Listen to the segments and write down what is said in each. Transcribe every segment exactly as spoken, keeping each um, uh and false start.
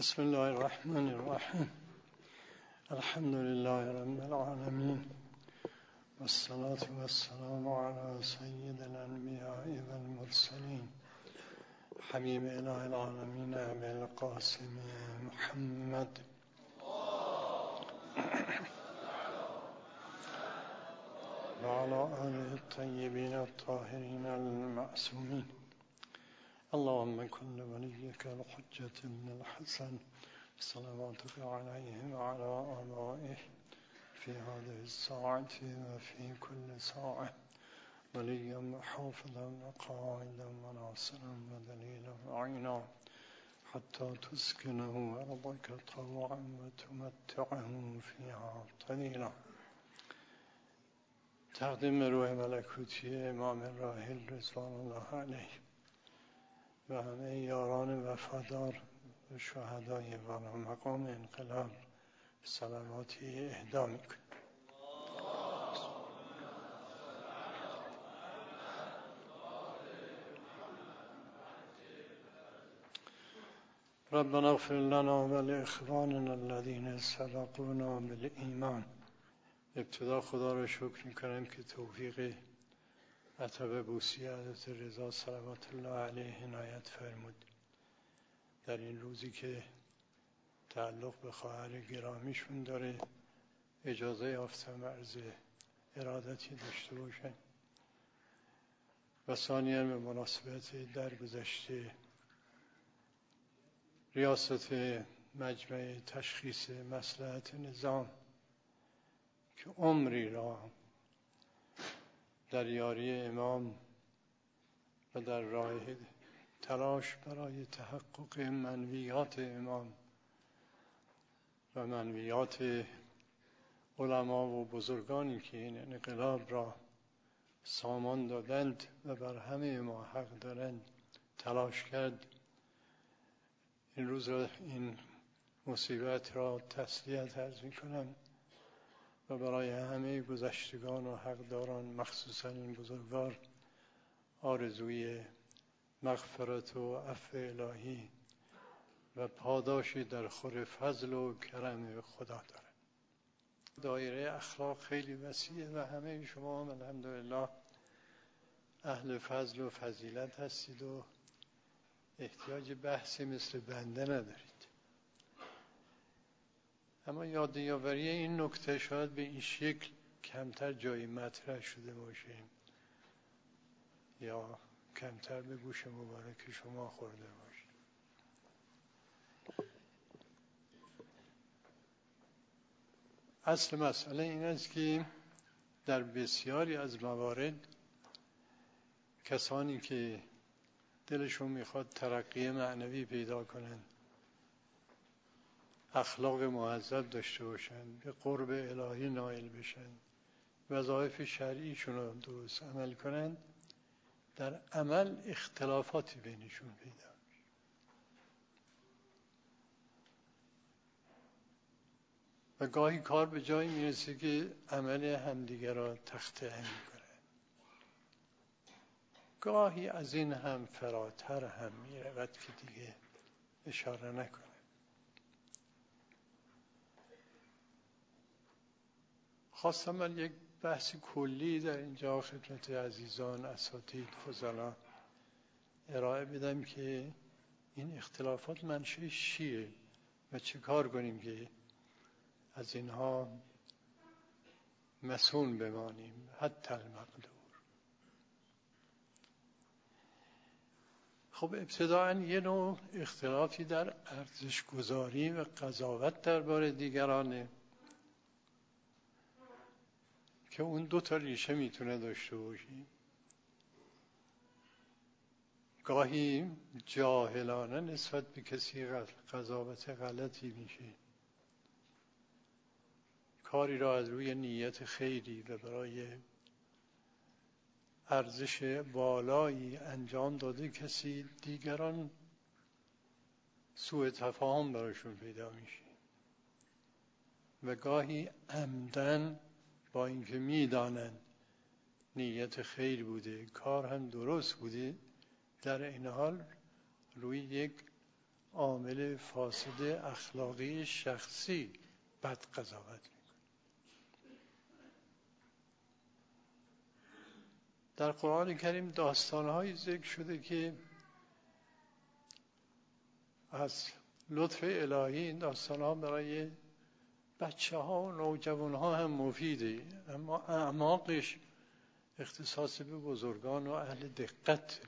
بسم الله الرحمن الرحیم. الحمد لله رب العالمین والصلاة والسلام على سید الانبیاء والمرسلین حبیب اله العالمین ابی القاسم محمد و علی آله الطیبین الطاهرین المعصومین. اللهم كن وليك الحجة ابن الحسن صلواتك عليه وعلى آبائه في هذه الساعة وفي كل ساعة وليا وحافظا وقائدا وناصرا ودليلا وعينا حتى تسكنه أرضك طوعا وتمتعه فيها طويلا. تقدیم روح ملکوتی امام راحل رضوان الله علیه و همه یاران وفادار و شهدای والا مقام انقلاب صلواتی اهدا میکنیم. ربنا اغفر لنا ولاخواننا الذين سبقونا بالایمان. ابتدا خدا را شکر میکنم که توفیق عطب بوسی حضرت رضا صلوات الله علیه عنایت فرمود در این روزی که تعلق به خواهر گرامیشون داره اجازه یافتم عرض ارادتی داشته باشن و ثانیاً به مناسبت درگذشته ریاست مجمع تشخیص مصلحت نظام که عمری را در یاری امام و در راه تلاش برای تحقق منویات امام و منویات علما و بزرگانی که این انقلاب را سامان دادند و بر همه ما حق دارند تلاش کرد. این روز را این مصیبت را تسلیت عرض می کنم و برای همه گذشتگان و حقداران مخصوصا این بزرگوار آرزوی مغفرت و عفو الهی و پاداشی در خور فضل و کرم خدا داره. دایره اخلاق خیلی وسیعه و همه شما هم الحمدلله اهل فضل و فضیلت هستید و احتیاج بحثی مثل بنده ندارید. اما یادآوری این نکته شاید به این شکل کمتر جایی مطرح شده باشه یا کمتر به گوش مبارک شما خورده باشه. اصل مسئله این است که در بسیاری از موارد کسانی که دلشون میخواد ترقی معنوی پیدا کنن، اخلاق مهذب داشته باشن، به قرب الهی نائل بشن، وظایف شرعیشون رو درست عمل کنن، در عمل اختلافاتی بینشون پیدا میشه. و گاهی کار به جایی میرسه که عمل همدیگر را تخطئه میکنه. گاهی از این هم فراتر هم میرود که دیگه اشاره نکنه. خواستم من یک بحث کلی در اینجا خدمت عزیزان اساتید فضلا ارائه بدم که این اختلافات منشأش چیه و چه کار کنیم که از اینها مسئول بمانیم حتی المقدور. خب ابتداءً یه نوع اختلافی در ارزش گذاری و قضاوت درباره دیگرانه که اون دو تا ریشه میتونه داشته باشیم. گاهی جاهلانه نسبت به کسی قضاوت غلطی میشه، کاری را از روی نیت خیری و برای ارزش بالایی انجام داده کسی، دیگران سوء تفاهم براشون پیدا میشه و گاهی عمدن با اینکه میدانن نیت خیر بوده، کار هم درست بوده، در این حال روی یک عامل فاسد اخلاقی شخصی بد قضاوت میکنه. در قرآن کریم داستانهایی ذکر شده که از لطف الهی این داستانها برای بچه ها و نوجوان ها هم مفیده، اما اعماقش اختصاص به بزرگان و اهل دقت.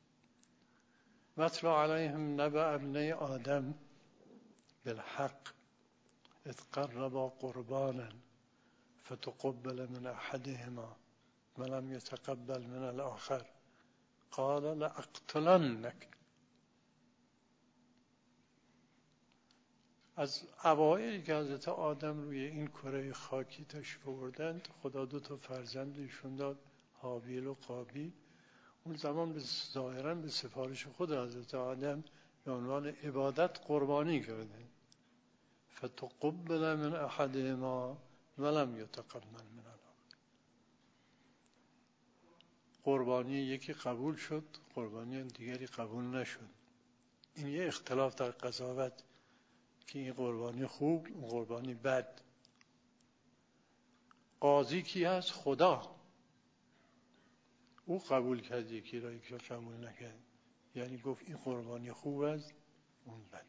واتل علیهم نبأ ابنی آدم بالحق اذ قربا قربانا فتقبل من احدهما ولم يتقبل من الاخر قال لاقتلنك. از اوایلی که حضرت آدم روی این کره خاکی تشریف آوردند، خدا دو تا فرزندشون داد، هابیل و قابیل. اون زمان به ظاهراً به سفارش خود حضرت آدم به عنوان عبادت قربانی کردند. فتقبل من احدهما ولم یتقبل من الاخر. قربانی یکی قبول شد، قربانی دیگری قبول نشد. این یه اختلاف در قضاوت که این قربانی خوب، اون قربانی بد. قاضی کی هست؟ خدا. او قبول کرد یکی را، یکی را قبول نکرد، یعنی گفت این قربانی خوب است، اون بده.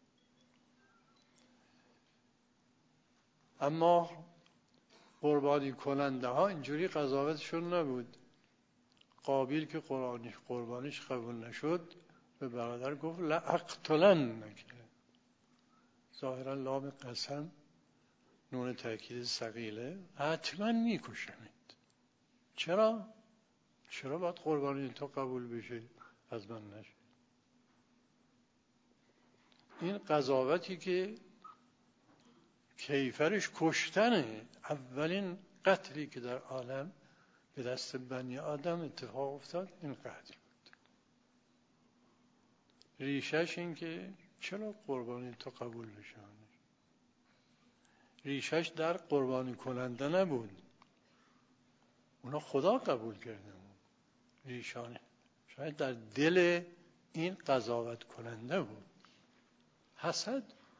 اما قربانی کننده ها اینجوری قضاوتشون نبود. قابیل که قربانیش قربانیش قبول نشد، به برادر گفت لاقتلنک. ظاهرا لام قسم، نون تأکید ثقیله، حتما میکشمید. چرا؟ چرا باید قربانی تو قبول بشه از من نشه؟ این قضاوتی که کیفرش کشتنه. اولین قتلی که در عالم به دست بنی آدم اتفاق افتاد این قتل بود. ریشش این که چرا قربانی تو قبول بشه؟ ریشش در قربانی کننده نبود، اونا خدا قبول کرده بود. ریشانه شاید در دل این قضاوت کننده بود، حسد.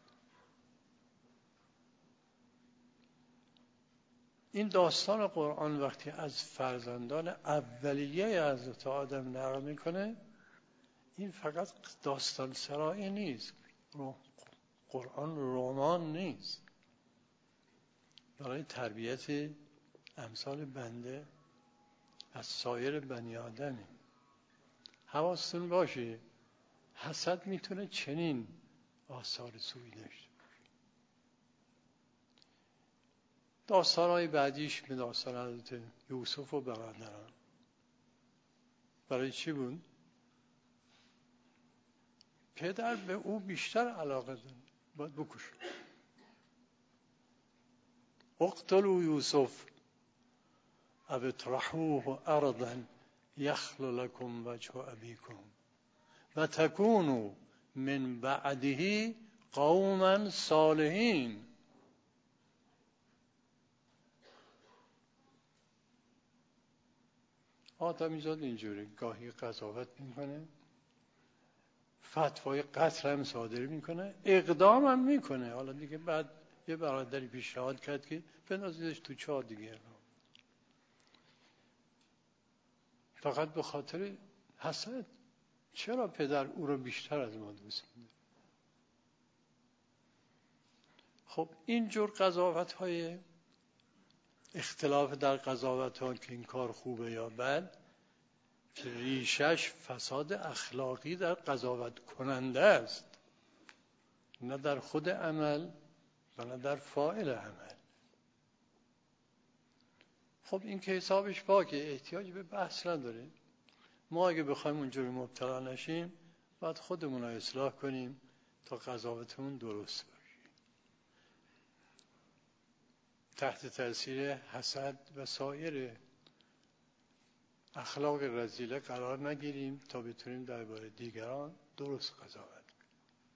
این داستان قرآن وقتی از فرزندان اولیه حضرت آدم نقل میکنه، این فقط داستان سرایی نیست، قرآن رمان نیست. برای تربیت امثال بنده از سایر بنی آدمی. حواستون باشه حسد میتونه چنین آثار سوئی داشته باشه. داستانهای بعدیش به داستان حضرت یوسف و برادران. برای چی بود؟ پدر به او بیشتر علاقه داره، باید بکشه. اقتلوا یوسف او اطرحوه ارضا یخل لكم وجه ابیکم و تکونوا من بعده قوما صالحین. آدمیزاد اینجوری گاهی قضاوت میکنه، فتوای قتل هم صادر میکنه، اقدام هم میکنه. حالا دیگه بعد یه برادری پیشنهاد کرد که بندازیدش تو چاه دیگه، فقط به خاطر حسد. چرا پدر او رو بیشتر از ما دوست می‌داره؟ خب اینجور قضاوت های اختلاف در قضاوت ها که این کار خوبه یا بد، که ریشش فساد اخلاقی در قضاوت کننده است، نه در خود عمل و نه در فاعل عمل. خب این که حسابش پاکه، احتیاج به بحث نداره. ما اگه بخوایم اونجوری مبتلا نشیم باید خودمون رو اصلاح کنیم تا قضاوتمون درست باشه. تحت تاثیر حسد و سایر اخلاق رذیله قرار نگیریم تا بتونیم درباره دیگران درست قضاوت کنیم.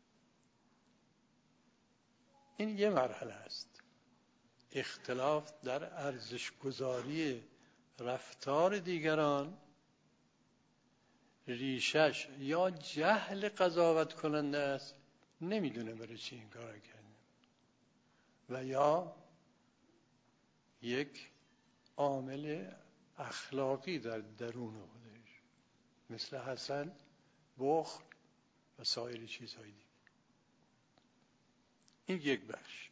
این یه مرحله است. اختلاف در ارزش‌گذاری رفتار دیگران ریشش یا جهل قضاوت کننده است نمیدونه برای چی این کار کرده و یا یک عامل اخلاقی در درون خودش مثل حسد، بخل و سایر چیزهای دیگه. این یک بخش.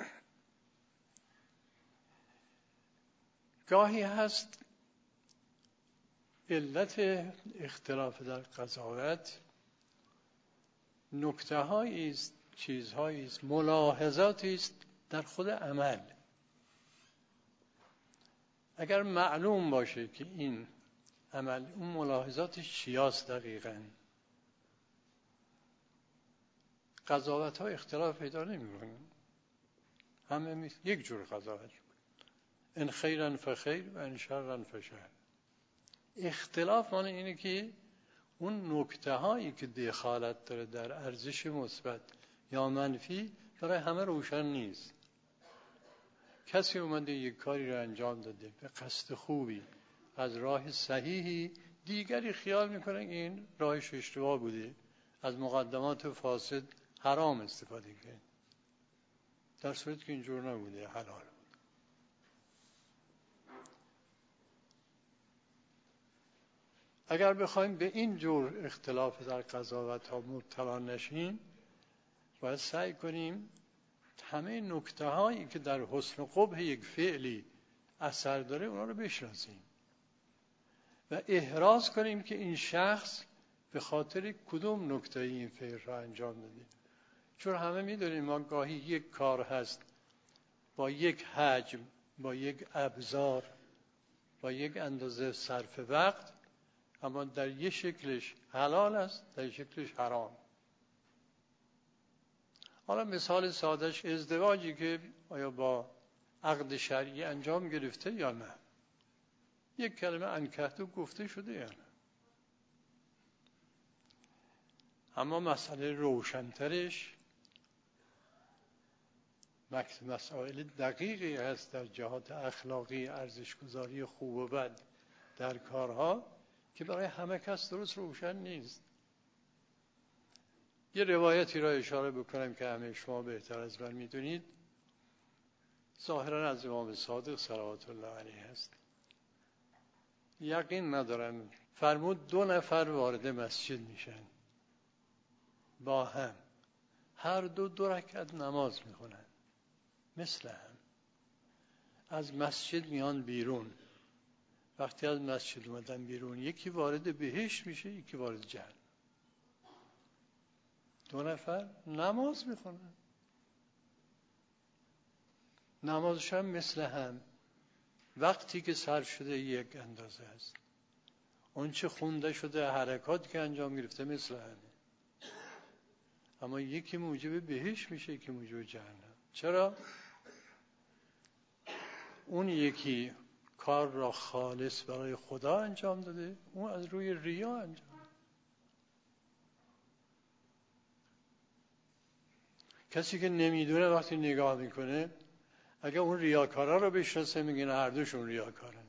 گاهی هست علت اختلاف در قضاوت نکته هایی است، چیزهایی است، ملاحظاتی است در خود عمل. اگر معلوم باشه که این عمل اون ملاحظاتش چیاست دقیقاً، قضاوت ها اختلاف پیدا نمی کنن. همه یک جور قضاوت کنن. ان خیرن فخیر و ان شرن فشر. اختلاف معنی اینه که اون نکته هایی که دخالت داره در ارزش مثبت یا منفی برای همه روشن نیست. کسی اومده یک کاری رو انجام داده به قصد خوبی از راه صحیحی، دیگری خیال میکنه این راهش اشتباه بوده، از مقدمات فاسد حرام استفاده کرد، در صورتی که اینجور نبوده، حلال بود. اگر بخوایم به این جور اختلاف در قضاوت ها مبتلا نشیم، باید سعی کنیم همه نکته هایی که در حسن و قبح یک فعلی اثر داره اونا رو بشناسیم و احراز کنیم که این شخص به خاطر کدوم نکته این فعل را انجام داده. چون همه میدونیم ما گاهی یک کار هست با یک حجم، با یک ابزار، با یک اندازه صرف وقت، اما در یک شکلش حلال است، در یک شکلش حرام. حالا مثال سادهش ازدواجی که آیا با عقد شرعی انجام گرفته یا نه، یک کلمه انکحتو گفته شده یا نه. اما مسئله روشنترش مسائل دقیقی هست در جهات اخلاقی، ارزشگذاری خوب و بد در کارها که برای همه کس درست روشن نیست. یه روایتی را اشاره بکنم که همه شما بهتر از من میدونید، ظاهرا از امام صادق صلوات الله علیه هست. یقین ندارم، فرمود دو نفر وارد مسجد میشن با هم، هر دو دو رکعت نماز میخونن مثل هم. از مسجد میان بیرون، وقتی از مسجد اومدن بیرون یکی وارد بهشت میشه، یکی وارد جهنم. دو نفر نماز میخونن، نمازش هم مثل هم، وقتی که سر شده یک اندازه است، اون چه خونده شده، حرکات که انجام گرفته مثل همه. اما یکی موجب بهشت میشه، یکی موجب جهنم. چرا؟ اون یکی کار را خالص برای خدا انجام داده، اون از روی ریا انجام داده. کسی که نمیدونه وقتی نگاه میکنه، اگه اون ریاکارا رو بشناسه میگن هر دوشون ریاکارن.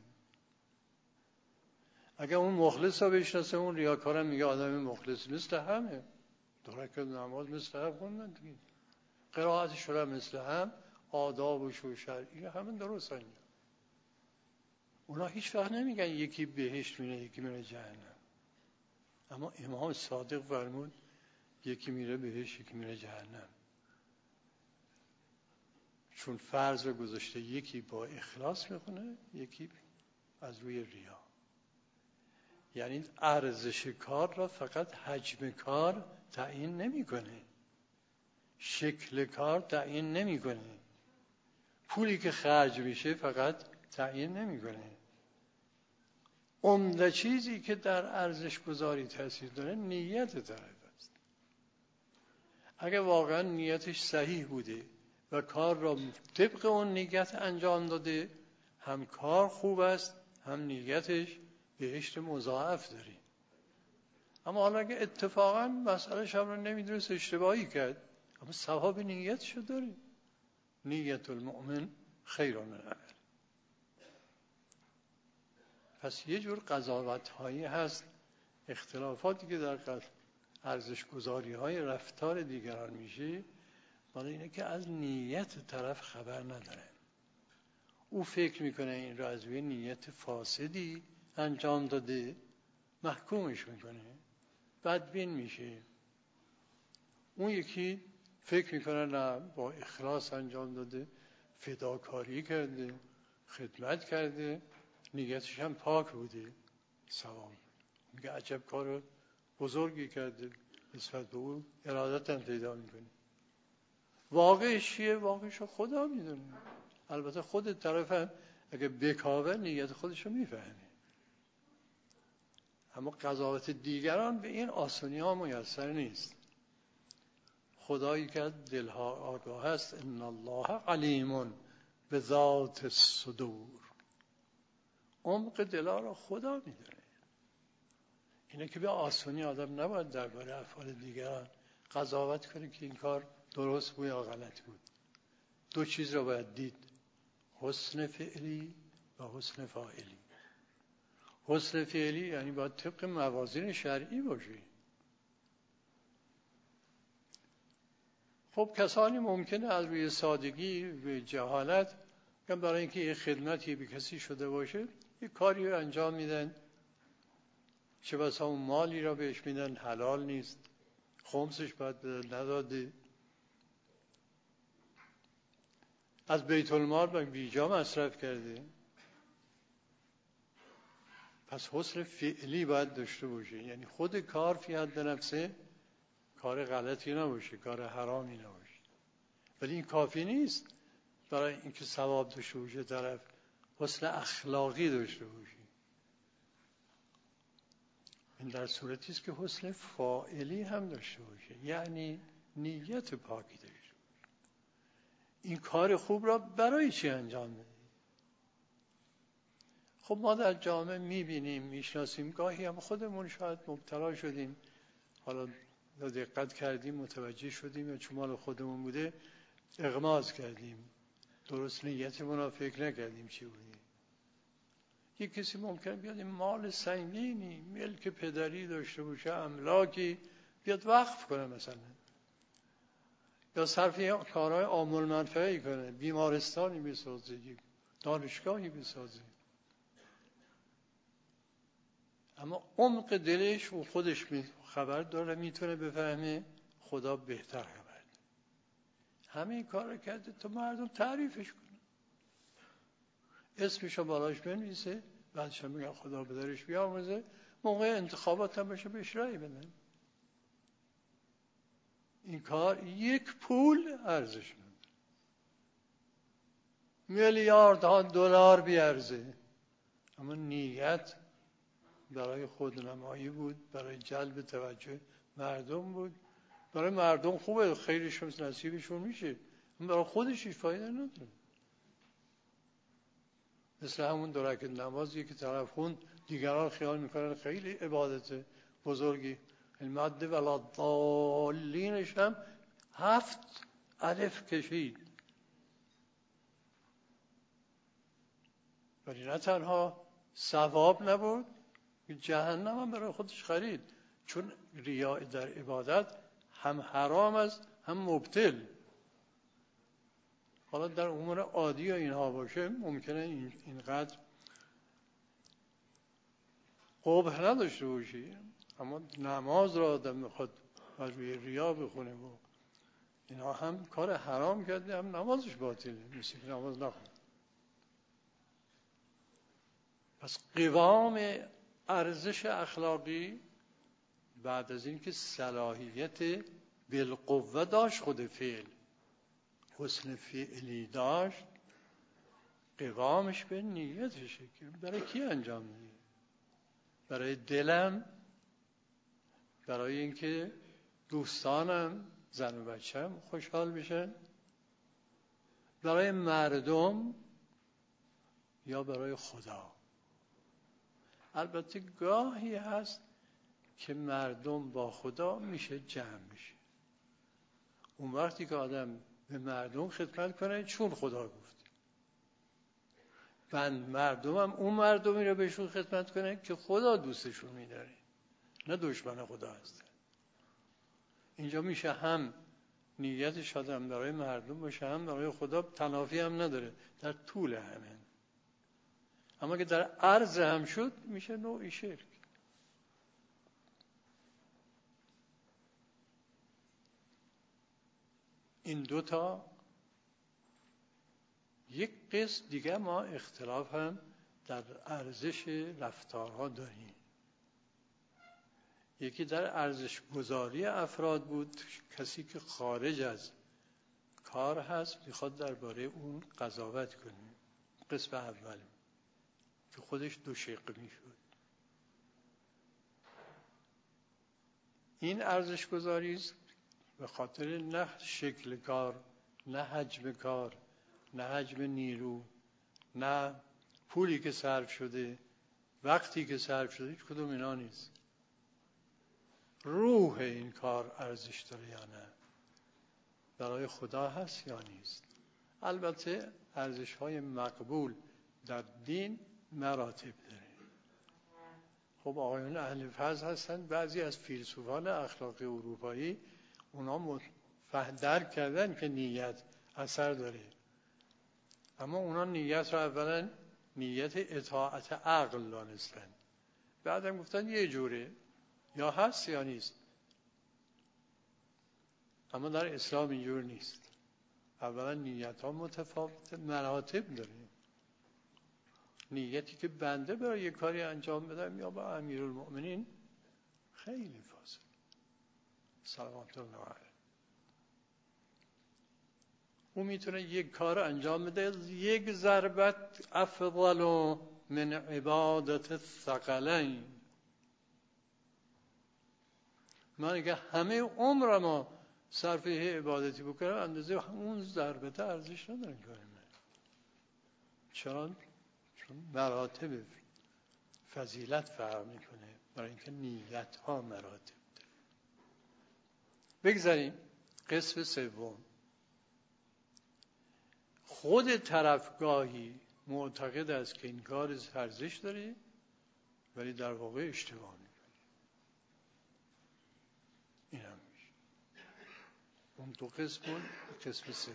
اگه اون مخلص رو بشناسه، اون ریاکارا میگه آدم مخلص مثل همه، دو رکعت نماز مثل هم خوندن دیگه، قرائتش رو مثل هم، آدابش و شرعی همه درست انجام. اونا هیچ وقت نمیگن یکی بهشت میره یکی میره جهنم. اما امام صادق فرمود یکی میره بهشت یکی میره جهنم، چون فرض رو گذاشته یکی با اخلاص میخونه، یکی از روی ریا. یعنی ارزش کار را فقط حجم کار تعیین نمیکنه، شکل کار تعیین نمیکنه، پولی که خرج میشه فقط تعیین نمیکنه. عمده چیزی که در ارزش گذاری تاثیر داره نیت طرف است. اگه واقعا نیتش صحیح بوده و کار را طبق اون نیت انجام داده، هم کار خوب است هم نیتش بهشت مضاعف داره. اما حالا اگه اتفاقا مسئله شما رو نمیدونست، اشتباهی کرد، اما ثواب نیتشو داره. نیت المؤمن خیر من عمل. پس یه جور قضاوت هایی هست، اختلافاتی که در ارزش گذاری های رفتار دیگران میشه، مال اینه که از نیت طرف خبر نداره. او فکر میکنه این را از روی نیت فاسدی انجام داده، محکومش میکنه، بدبین میشه. اون یکی فکر میکنه نه، با اخلاص انجام داده، فداکاری کرده، خدمت کرده، نیتش هم پاک بوده، ثواب. میگه عجب کار بزرگی کرده، نسبت به او ارادت هم پیدا میکنه. واقعش چیه؟ واقعش خدا میدونه. البته خود طرف هم اگه بکاوه نیت خودش رو میفهمه، اما قضاوت دیگران به این آسانی ها میسر نیست. خدایی که دلها آگاه است، ان الله علیم به ذات الصدور، عمق دلها را خدا میدونه. اینه که به آسانی آدم نباید درباره افعال دیگران قضاوت کنه که این کار درست بود یا غلط بود. دو چیز را باید دید، حسن فعلی و حسن فاعلی. حسن فعلی یعنی باید طبق موازین شرعی باشه. خب کسانی ممکنه از روی سادگی و جهالت، برای اینکه یه خدمتی به کسی شده باشه، یه کاری رو انجام میدن، چه بسا اون مالی را بهش میدن حلال نیست، خمسش باید بدن، نداده، از بیت المال به بیجا مصرف کرده. پس حسن فعلی باید داشته باشه، یعنی خود کار فی حد نفسه کار غلطی نباشه، کار حرامی نباشه. ولی این کافی نیست برای اینکه ثواب داشته باشه طرف، حسن اخلاقی داشته باشه. این در صورتی است که حسن فاعلی هم داشته باشه، یعنی نیت پاکی داشته باشه. این کار خوب را برای چی انجام میدی؟ خب ما در جامعه میبینیم، میشناسیم، گاهی هم خودمون شاید مبتلا شدیم، حالا دقت کردیم متوجه شدیم یا چون مال خودمون بوده اغماض کردیم، درست نیتمون را فکر نکردیم چی بودیم. یک کسی ممکن بیاد این مال سنگینی ملک پدری داشته باشه، املاکی، بیاد وقف کنه مثلا، یا صرف کارهای عام المنفعه‌ای کنه، بیمارستانی بسازه، دانشگاهی بسازه، اما عمق دلش و خودش خبر داره، میتونه بفهمه خدا بهتر خبر داره. همه این کار رو کرده تا مردم تعریفش کنه، اسمشو بالاش بنویسه، بعدش هم میگن خدا به درش بیاموزه، موقع انتخابات هم بشه بهش رأی بدن. این کار یک پول ارزش نداره، میلیاردها دلار بیارزه، اما نیت برای خودنمایی بود، برای جلب توجه مردم بود. برای مردم خوبه، خیرشون نصیبشون میشه، برای خودش هیچ فایده نداره. مثل همون دو رکعت نمازی که طرف خوند، دیگران خیال میکنن خیلی عبادت بزرگی، المد ولا ضالینش هم هفت الف کشید، ولی نه تنها ثواب نبود، جهنم هم برای خودش خرید، چون ریاء در عبادت هم حرام است هم مبطل. حالا در امور عادی اینها باشه ممکنه این اینقدر قبح نداشته باشی، اما نماز را آدم میخواد از روی ریا بخونه و اینها هم کار حرام کرده، هم نمازش باطله، مثل که نماز نخونه. پس قوام ارزش اخلاقی بعد از این که صلاحیت بالقوه داشت، خود فعل حسن فعلی داشت، قوامش به نیتشه که برای کی انجام میدی؟ برای دلم، برای اینکه دوستانم زن و بچه‌م خوشحال بشن، برای مردم، یا برای خدا؟ البته گاهی هست که مردم با خدا میشه جمع میشه، اون وقتی که آدم به مردم خدمت کنه چون خدا گفت، بند مردم هم اون مردمی رو بهشون خدمت کنه که خدا دوستشون میداره، نه دشمن خدا هستن. اینجا میشه هم نیتش آدم برای مردم باشه، هم برای خدا، تنافی هم نداره در طول همه. اما که در عرض هم شد میشه نوعی شرک. این دوتا. یک قسم دیگه ما اختلاف هم در ارزش رفتارها داریم. یکی در ارزش گذاری افراد بود، کسی که خارج از کار هست میخواد درباره اون قضاوت کنه. قسم اول که خودش دو شق میشد. این ارزش گذاری است به خاطر نه شکل کار، نه حجم کار، نه حجم نیرو، نه پولی که صرف شده، وقتی که صرف شده، هیچ کدوم اینا نیست. روح این کار ارزش داره یا نه، برای خدا هست یا نیست. البته ارزش های مقبول در دین مراتب داره. خب آقایون اهل فضل هستن، بعضی از فیلسوفان اخلاقی اروپایی اونا درک کردن که نیت اثر داره، اما اونا نیت رو اولا نیت اطاعت عقل دانستن، بعدم گفتن یه جوره، یا هست یا نیست. اما در اسلام اینجور نیست. اولا نیت ها متفاوت، مراتب داره. نیتی که بنده برای یک کاری انجام بدم یا با امیرالمؤمنین خیلی فاصله، صلوات الله علیه. او میتونه یک کار انجام بده، یک ضربت افضل من عبادت الثقلین. من اگه همه عمر ما صرف عبادتی بکنم، اندازه اون ضربت ارزش نداره کار من. چرا؟ چون مراتب فضیلت فرق میکنه، برای اینکه نیت ها مراتب داره. بگذاریم قسم سوم. خود طرفگاهی معتقد است که این کار ارزش داره ولی در واقع اشتباه میکنه. این هم میشه. اون دو قسم بود. قسم سوم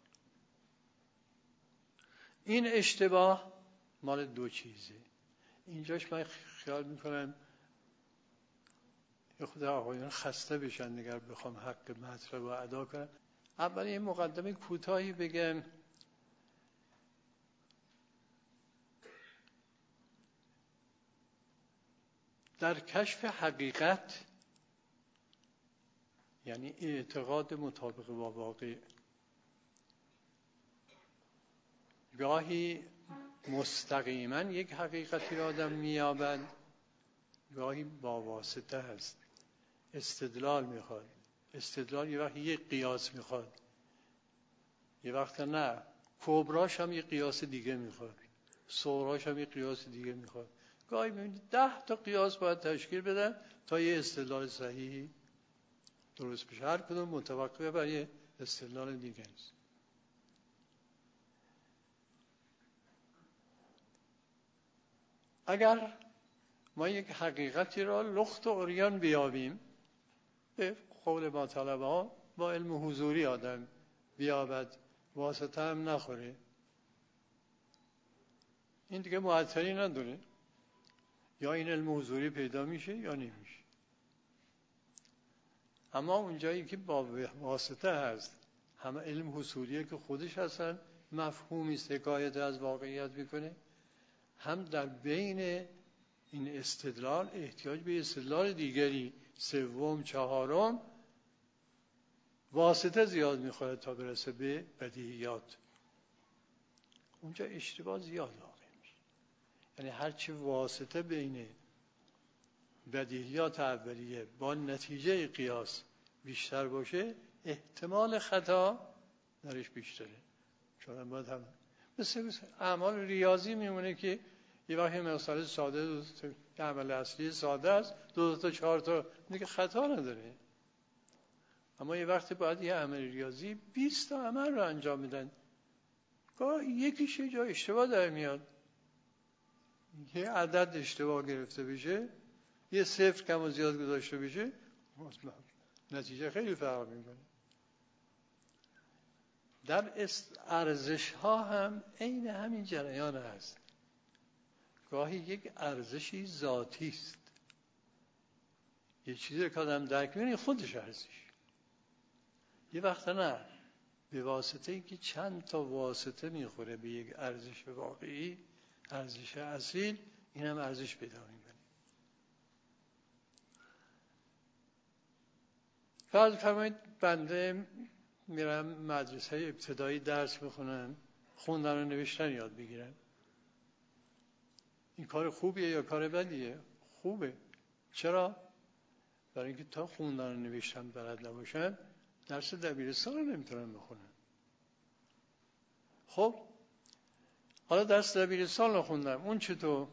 این اشتباه مال دو چیزه. اینجاش من خیال میکنم یه خود آقایان خسته بشن اگر بخوام حق مطلب رو ادا کنم. اول یه مقدمه کوتاهی بگم. در کشف حقیقت، یعنی اعتقاد مطابق با واقع، گاهی مستقیما یک حقیقتی را آدم می‌یابد، گاهی با واسطه هست. استدلال میخواد. استدلال یه وقت یک قیاس میخواد، یه وقت نه. کبراش هم یک قیاس دیگه میخواد، صغراش هم یک قیاس دیگه میخواد. گاهی میبینید ده تا قیاس باید تشکیل بدن تا یه استدلال صحیحی درست بشه. هر کدوم متوقف بر یه استدلال دیگه است. اگر ما یک حقیقتی را لخت و عریان بیابیم، به قول ما طلبه ها با علم حضوری آدم بیابد، واسطه هم نخوره، این دیگه معطلی نداره. یا این علم حضوری پیدا میشه یا نمیشه. اما اونجایی که با واسطه هست، همه علم حصولیه که خودش هستن مفهومی است، حکایت از واقعیت میکنه، هم در بین این استدلال احتیاج به استدلال دیگری، سوم، چهارم، واسطه زیاد میخواد تا برسه به بدیهیات. اونجا اشتباه زیاد واقع میشه. یعنی هرچی واسطه بین بدیهیات اولیه با نتیجه قیاس بیشتر باشه، احتمال خطا درش بیشتره. چون باید هم مثل اعمال ریاضی میمونه که یه وقتی مسئله ساده، دو تا عمل اصلی ساده است، دو تا چهار تا دیگه خطا نداره. اما یه وقتی باید یه عمل ریاضی بیست تا عمل رو انجام میدن، گاهی یکیش یه جا اشتباه در میاد، یه عدد اشتباه گرفته بشه، یه صفر کم و زیاد گذاشته بشه، نتیجه خیلی فرق میکنه. در ارزش ها هم عین همین جریان هست. گاهی یک ارزشی ذاتی است، یه چیزی که آدم درک می‌کنه خودش ارزش. یه وقت نه، به واسطه اینکه چند تا واسطه میخوره به یک ارزش واقعی، ارزش اصیل، این هم ارزش پیدا میکنه. فرض فرمایید بنده میرم مدرسه ابتدایی درس میخونم، خوندن و نوشتن یاد بگیرم. این کار خوبیه یا کار بدیه؟ خوبه. چرا؟ برای اینکه تا خوندن و نوشتن بلد نباشن درس دبیرستان رو نمیتونن بخونن. خب حالا درس دبیرستان رو خوندم، اون چطور؟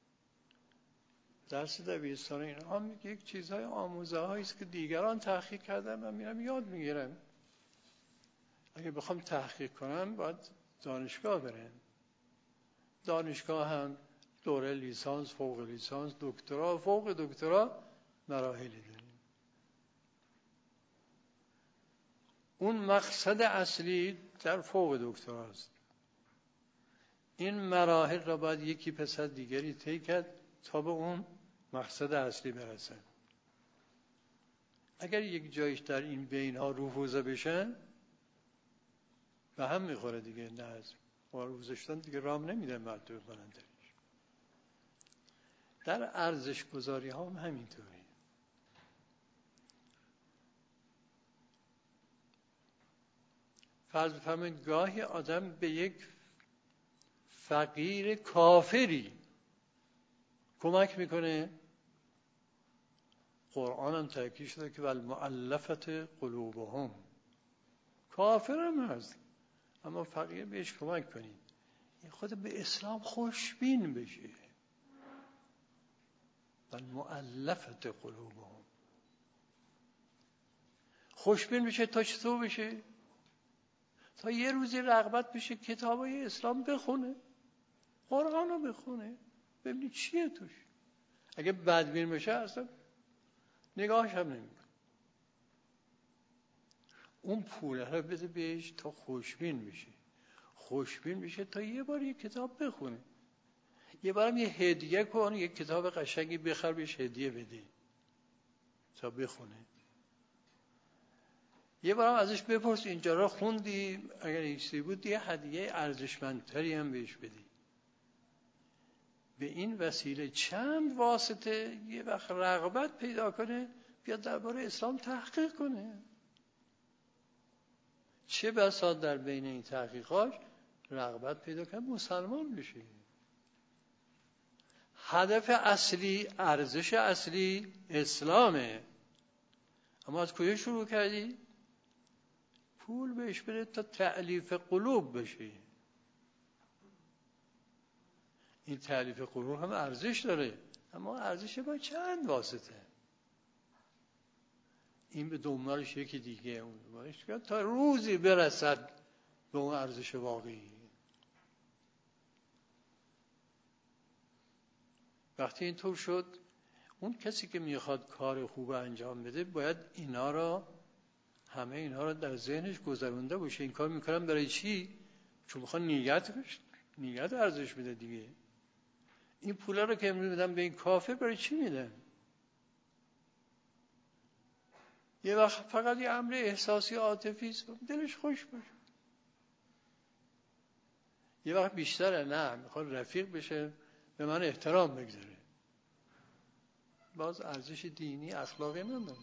درس دبیرستان اینها هم یک چیزهای آموزه هایی است که دیگران تحقیق کردن، من میرم یاد میگیرم. اگه بخوام تحقیق کنم باید دانشگاه برم. دانشگاه هم دوره لیسانس، فوق لیسانس، دکترا، فوق دکترا مراحلی داریم. اون مقصد اصلی در فوق دکترا است. این مراحل را باید یکی پس از دیگری طی کرد تا به اون مقصد اصلی برسن. اگر یک جایش در این بین ها رفوزه بشن به هم میخوره دیگه. نه از رفوزشتن دیگه رام نمیدن مردم کنندش. در ارزش گذاری ها هم همینطوری. فرض بفرمایید گاهی آدم به یک فقیر کافری کمک میکنه. قرآن هم تاکید شده که والمؤلفة قلوبهم، کافر هم هست اما فقیر بهش کمک کنید، این خود به اسلام خوشبین بشه. والمؤلفة قلوبهم، خوشبین بشه تا چطور بشه؟ تا یه روزی رغبت بشه کتابای اسلام بخونه، قرآن رو بخونه، ببینی چیه توش. اگه بدبین بشه اصلا نگاهش هم نمیکنه. اون پوله رو بده بهش تا خوشبین بشه. خوشبین بشه تا یه بار یه کتاب بخونه. یه بارم یه هدیه کن، یه کتاب قشنگی بخر بهش هدیه بده تا بخونه. یه بارم ازش بپرس اینجا رو خوندی؟ اگر ایستی بود یه هدیه ارزشمندتری هم بهش بدی. به این وسیله چند واسطه یه وقت رغبت پیدا کنه بیاد درباره اسلام تحقیق کنه. چه بسا در بین این تحقیقات رغبت پیدا کنه مسلمان بشه. هدف اصلی، ارزش اصلی اسلامه. اما از کجا شروع کردی؟ پول بهش بده تا تألیف قلوب بشه. این تألیف قلوب هم ارزش داره، اما ارزش با چند واسطه. این به دنبالش یکی دیگه، اون باش تا روزی برسد به اون ارزش واقعی. وقتی اینطور شد، اون کسی که میخواد کار خوب انجام بده باید اینا را، همه اینا را در ذهنش گذرونده باشه. این کار میکنم برای چی؟ چون میخواد نیت نیت ارزش بده دیگه. این پولا رو که امروز میدم به این کافر برای چی میدن؟ یه وقت فقط یه امر احساسی عاطفی است، دلش خوش باشه. یه وقت بیشتره، نه میخواد رفیق بشه، به من احترام بگذاره. باز ارزش دینی اخلاقی نداره،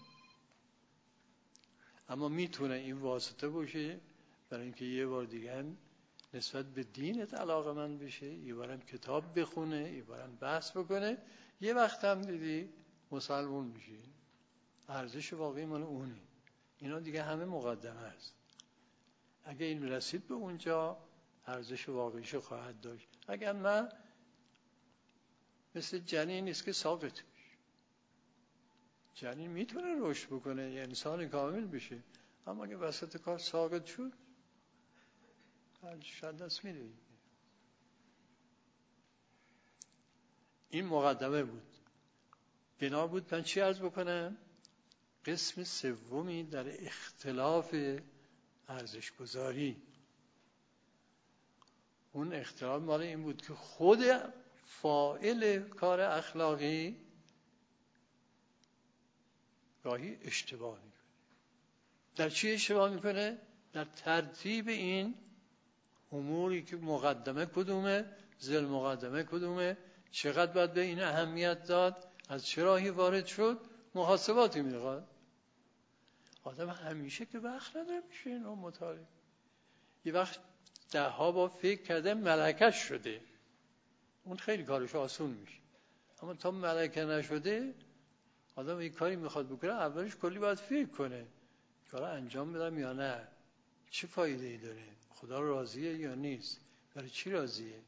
اما میتونه این واسطه باشه برای اینکه یه بار دیگه نسبت به دینت علاقه‌مند بشه، یه بارم کتاب بخونه، یه بارم بحث بکنه، یه وقت هم دیدی مسلمان میشه. ارزش واقعی مال اونی. اینا دیگه همه مقدمه است. اگه این رسید به اونجا ارزش واقعیشو خواهد داشت. اگر نه مثل جنین نیست که ساقط بشه. جنین میتونه رشد بکنه، یه انسان کامل بشه، اما اگه وسط کار ساقط شد شاید دست میده. این مقدمه بود. بنا بود من چی عرض بکنم؟ قسم سومی در اختلاف ارزش گذاری. اون اختلاف مال این بود که خود فاعل کار اخلاقی گاهی اشتباه میکنه. در چی اشتباه میکنه؟ در ترتیب این اموری که مقدمه کدومه، ذل مقدمه کدومه، چقدر باید به این اهمیت داد، از چه راهی وارد شد، محاسباتی میخواد. آدم همیشه که وقت نداره میشه اینو مطالعه. یه وقت ده ها با فکر کرده ملکش شده، اون خیلی کارش آسون میشه. اما تا ملکه نشده آدم این کاری میخواد بکنه، اولش کلی باید فکر کنه کارا انجام بدم یا نه، چه فایده ای داره، خدا راضیه یا نیست، برای چی راضیه.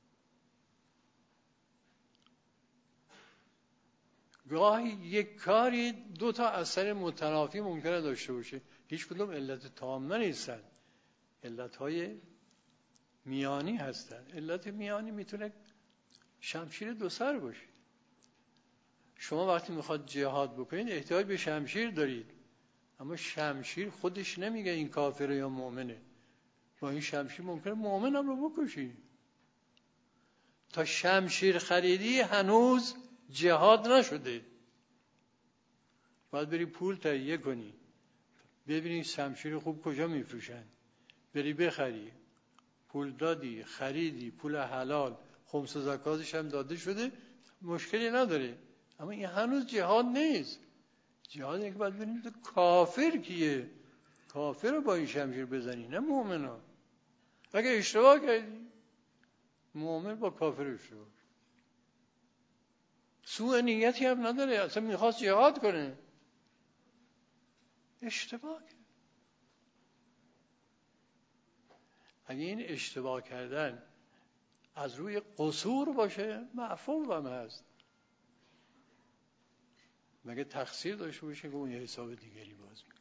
گاهی یک کاری دو تا اثر متنافی ممکنه داشته باشه، هیچ کدوم علت تامه نیستن، علتهای میانی هستن. علت میانی میتونه شمشیر دو سر باشه. شما وقتی میخواد جهاد بکنید احتیاج به شمشیر دارید، اما شمشیر خودش نمیگه این کافره یا مؤمنه. با این شمشیر ممکنه مؤمن هم رو بکشی. تا شمشیر خریدی هنوز جهاد نشده. باید بری پول تهیه کنی، ببینی شمشیر خوب کجا میفروشن، بری بخری، پول دادی، خریدی، پول حلال، خمس و زکاتش هم داده شده، مشکلی نداره. اما این هنوز جهاد نیست. جهاد اینه که باید ببینیم کافر کیه، کافر رو با این شمشیر بزنی، نه مؤمن ها. اگه اشتباه کردی مؤمن با کافر اشتباه، سوء نیتی هم نداره، اصلا میخواست جهاد کنه، اشتباه کرد. اگه این اشتباه کردن از روی قصور باشه معفو هم هست، مگه تقصیر داشته باشه که اون یه حساب دیگری باز میکنه.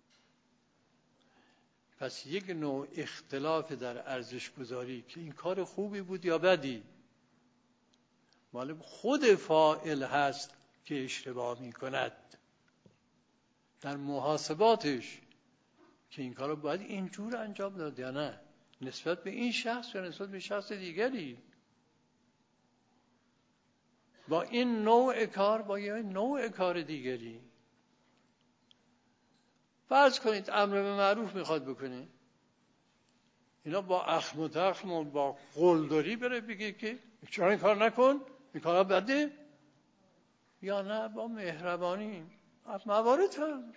پس یک نوع اختلاف در ارزش گذاری که این کار خوبی بود یا بدی مال خود فاعل هست که اشتباه میکند در محاسباتش، که این کار رو باید اینجور انجام داد یا نه، نسبت به این شخص یا نسبت به شخص دیگری، با این نوع کار با یه نوع کار دیگری. فرض کنید امر به معروف میخواد بکنه، اینا با اخم و تخم و با قلدری بره بگه که چرا این کار نکن، این کارا بده، یا نه با مهربانی. از موارد هم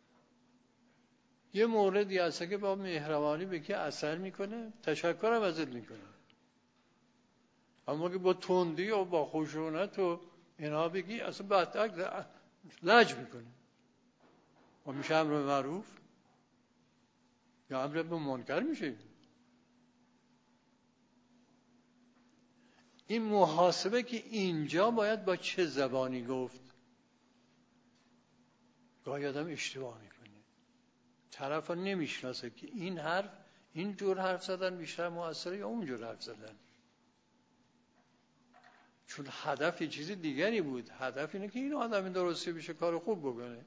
یه موردی هست که با مهربانی به که اثر میکنه، تشکرم ازت میکنه. اما که با تندی و با خشونت و اینا بگی اصلا بدتر لج میکنه. و میشه امر به معروف یا امر به منکر میشه. این محاسبه که اینجا باید با چه زبانی گفت، گاهی آدم اشتباه میکنه، طرف ها نمیشناسه که این حرف این جور حرف زدن بیشتر مؤثره یا اون جور حرف زدن، چون هدف یه چیز دیگری بود. هدف اینه که این آدم درستی بشه، کار خوب بکنه.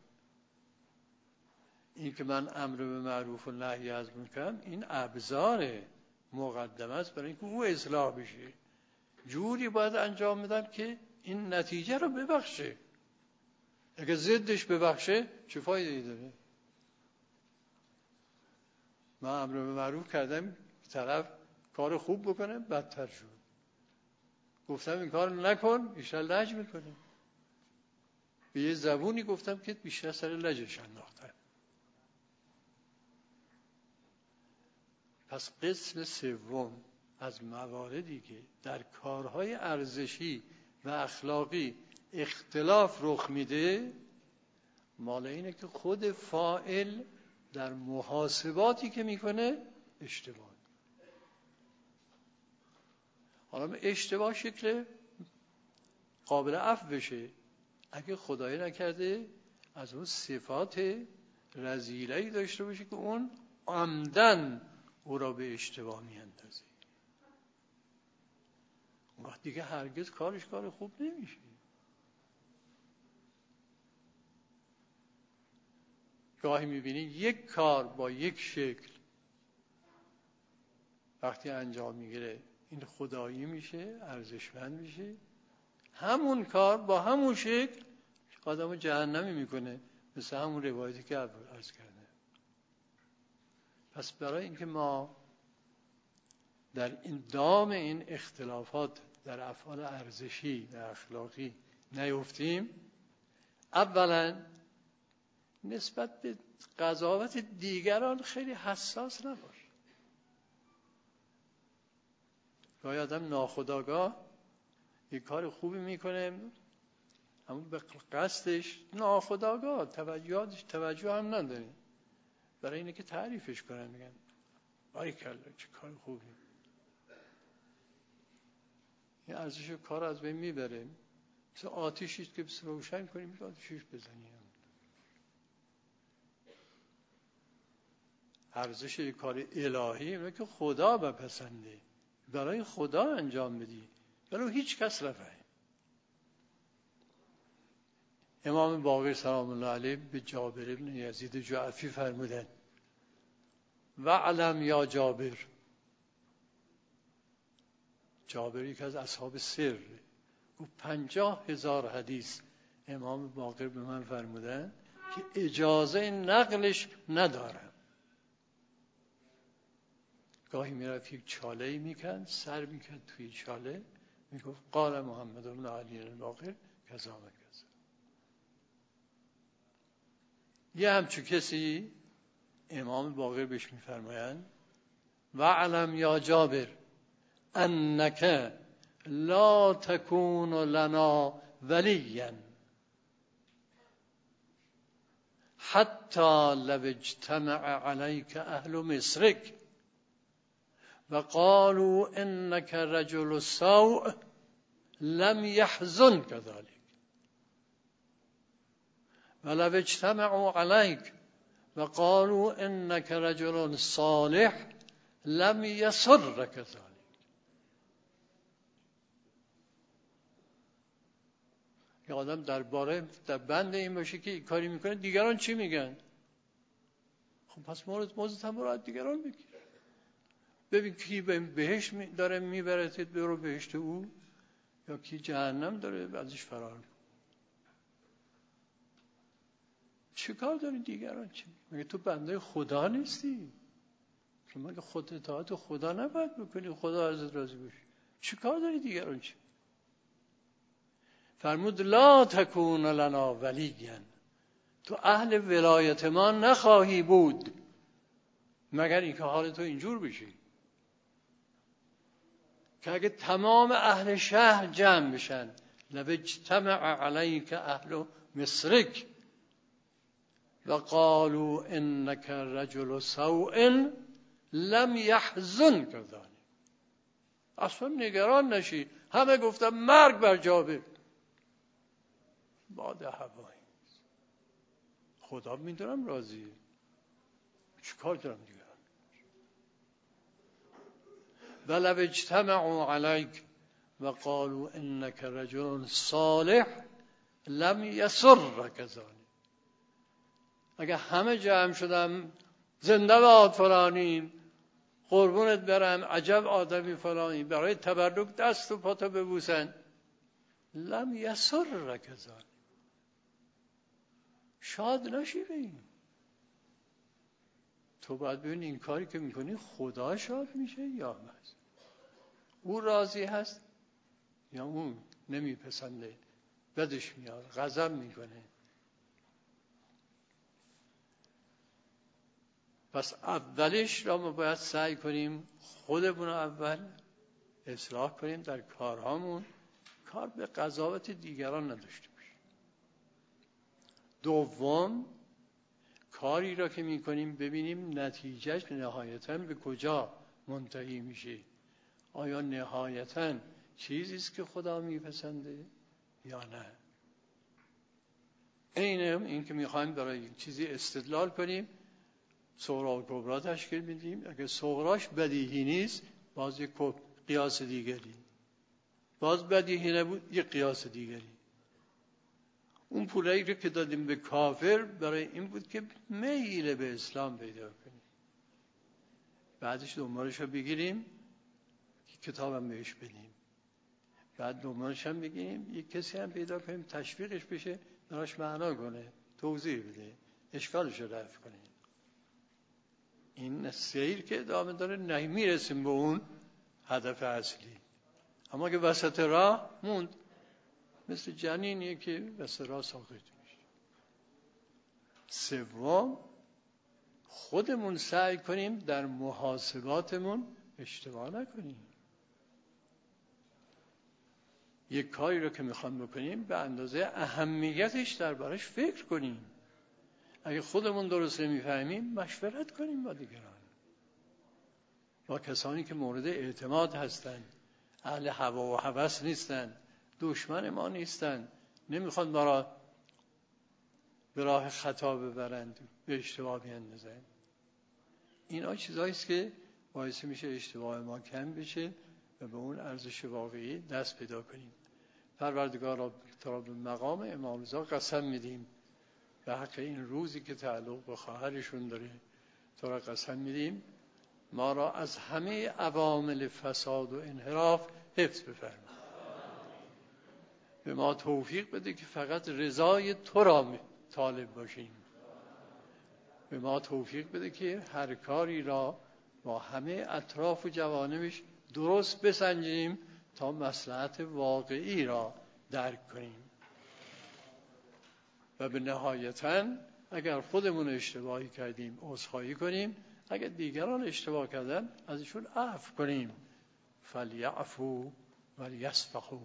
این که من امر به معروف و نهی از منکر، این ابزار مقدمه است برای اینکه او اصلاح بشه. جوری باید انجام بدم که این نتیجه رو ببخشه. اگه ضدش ببخشه چه فایده‌ای داره؟ من امر به معروف کردم، طرف کار خوب بکنه بدتر شد. گفتم این کار نکن، بیشتر لج میکنه. به یه زبونی گفتم که بیشتر سر لجش انداختن. پس قسم سوم از مواردی که در کارهای ارزشی و اخلاقی اختلاف رخ میده، مال اینه که خود فاعل در محاسباتی که میکنه اشتباه. حالا اشتباه شکل قابل عفو بشه اگه خدای نکرده از اون صفات رذیله‌ای داشته باشه که اون عمدن او را به اشتباه میاندازه. اون وقت دیگه هرگز کارش کار خوب نمیشه. گاهی میبینی یک کار با یک شکل وقتی انجام میگیره این خدایی میشه، ارزشمند میشه. همون کار با همون شکل آدمو جهنمی میکنه، مثل همون روایتی که عرض کرده. پس برای اینکه ما در این دام این اختلافات در افعال ارزشی و اخلاقی نیفتیم، اولا نسبت به قضاوت دیگران خیلی حساس نباش. گاهی آدم ناخودآگاه یک کار خوبی میکنه اما به قصدش ناخودآگاه توجهش توجه هم نداره، برای اینه که تعریفش کنن، میگن باریکلا چه کار خوبی. این ارزش کار از بین میبره. مثل آتیشی که بس روشن کنیم آتیشش بزنیم. ارزش کار الهی اینه که خدا بپسنده، برای خدا انجام بدی، برای هیچ کس نفهمی. امام باقر سلام الله علیه به جابر ابن یزید جعفی فرمودن و علم یا جابر. جابر یک از اصحاب سر، او پنجاه هزار حدیث امام باقر به من فرمودن که اجازه نقلش ندارم. گاهی میرفت یک چاله‌ای میکند، سر میکند توی چاله، میگفت قال محمد بن علی الباقر کذا و کذا. یه همچون کسی امام باقر بهش میفرمایند و علم یا جابر انک لا تکون لنا ولیا حتی لو اجتمع علیک اهل مصرک و قالوا انك رجل سوء لم يحزن كذلك ولو اجتمعوا عليك و قالوا انك رجل صالح لم يسر كذلك. یه آدم درباره در بند این باشه که این کاری میکنه دیگران چی میگن؟ خب پس مورد موضوع هم برای دیگران بگیر، ببین کی بهشت داره میبرتت برو بهشت او، یا کی جهنم داره ازش فرار کن. چه کار داری دیگران چی؟ مگه تو بنده خدا نیستی؟ که مگه خود اطاعت خدا نباید بکنی خدا ازت راضی باشه؟ چه کار داری دیگران چی؟ فرمود لا تکون لنا ولیا، تو اهل ولایت ما نخواهی بود مگر اینکه حال تو اینجور بشه که اگه تمام اهل شهر جمع بشن لو اجتمع علیک اهل مصرک و قالوا انک رجل سوء لم یحزن کذلک، اصلا نگران نشی، همه گفتن مرگ بر جابر، باد هوایی، خدا میدونم راضیه، چه کار دارم دیگران. ولو اجتمعوا علیک و قالوا انک رجل صالح لم یسر کذلک، اگه همه جمع شدم زنده باد فلانی، قربونت برم، عجب آدمی فلانی، برای تبرک دست و پاتو ببوسن، لم یسر کذلک، شاد نشی به این. تو باید ببین این کاری که میکنی خدا شاد میشه یا من، او راضی هست یا اون نمیپسنده، بدش میاد، غضب میکنه. پس اولش را ما باید سعی کنیم خودمون اول اصلاح کنیم در کارهامون، کار به قضاوت دیگران نداشته باشیم. دوم، کاری را که میکنیم ببینیم نتیجهش نهایتاً به کجا منتهی میشه. آیا نهایتاً چیزی است که خدا میپسنده یا نه؟ اینه این که میخوایم برای چیزی استدلال کنیم، صغرا و کبرا تشکیل میدیم. اگه صغراش بدیهی نیست باز یک قیاس دیگری، باز بدیهی نبود یک قیاس دیگری. اون پولایی رو که دادیم به کافر برای این بود که میل به اسلام پیدا کنیم، بعدش دنبالش رو بگیریم که کتابم بهش بدیم، بعد دنبالش هم بگیریم یک کسی هم پیدا کنیم تشویقش بشه براش معنا کنه، توضیح بده، اشکالش رو رفع کنیم. این سیر که ادامه داره، نمیرسیم به اون هدف اصلی. اما که وسط راه موند، مثل جنینیه که وسط راه ساقط میشه. سوم، خودمون سعی کنیم در محاسباتمون اشتباه نکنیم. یک کاری رو که میخوام بکنیم به اندازه اهمیتش دربارش فکر کنیم. اگه خودمون درست نمیفهمیم مشورت کنیم با دیگران، با کسانی که مورد اعتماد هستند، اهل هوا و هوس نیستند، دشمن ما نیستند، نمیخوان ما را به راه خطا ببرند، به اشتباه بیندازند. اینا چیزایی است که باعث میشه اشتباه ما کم بشه و به اون ارزش واقعی دست پیدا کنیم. پروردگارا تا به مقام امام رضا قسم میدیم، به حق این روزی که تعلق به خواهرشون داره تو را قسم میدیم ما را از همه عوامل فساد و انحراف حفظ بفرما. به ما توفیق بده که فقط رضای تو را طالب باشیم. به ما توفیق بده که هر کاری را با همه اطراف و جوانبش درست بسنجیم تا مصلحت واقعی را درک کنیم. و به نهایتاً اگر خودمون اشتباهی کردیم عذرخواهی کنیم، اگر دیگران اشتباه کردن ازشون عفو کنیم. فلیعفو ولیصفحوا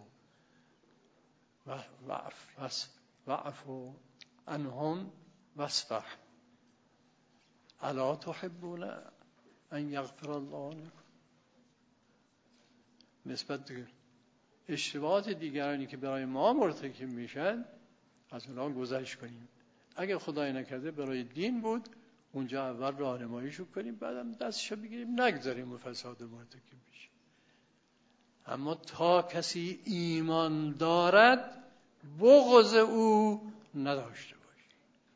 واعفو عنهم واصفح الا تحبون ان یغفر الله لكم. نسبت به اشتباهات دیگرانی که برای ما مرتکب میشن از اونها گذشت کنیم. اگر خدای نکرده برای دین بود اونجا اول راهنماییشو کنیم، بعدم دستشو بگیریم نگذاریم و فساد مرتکب بشه. اما تا کسی ایمان دارد بغض او نداشته باشیم.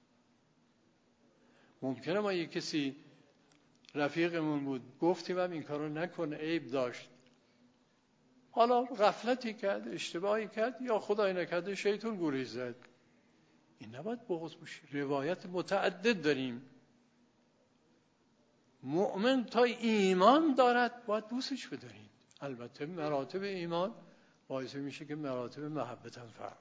ممکنه ما یک کسی رفیقمون بود گفتیم هم این کارو نکنه، عیب داشت، حالا غفلتی کرد، اشتباهی کرد، یا خدای نکرده شیطان گوری زد، این نباید بغض باشه. روایت متعدد داریم. مؤمن تا ایمان دارد باید دوستش بدارید. البته مراتب ایمان باعث میشه که مراتب محبت هم فرق.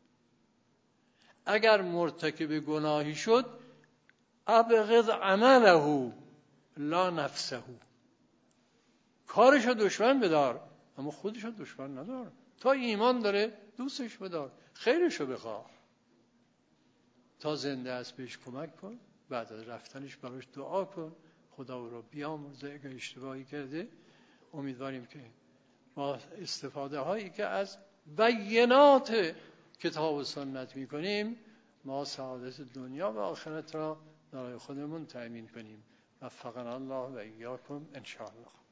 اگر مرتکب گناهی شد ابغض عمله لا نفسه، کارشو دشمن بدار اما خودشو دشمن ندار. تا ایمان داره دوستش بدار، خیرشو بخواه. تا زنده است بهش کمک کن، بعد از رفتنش براش دعا کن، خدا او را بیامرزه اگر اشتباهی کرده. امیدواریم که با استفاده هایی که از بینات کتاب و سنت میکنیم ما سعادت دنیا و آخرت را برای خودمون تأمین کنیم. وفقنا الله و ایاکم ان شاء الله.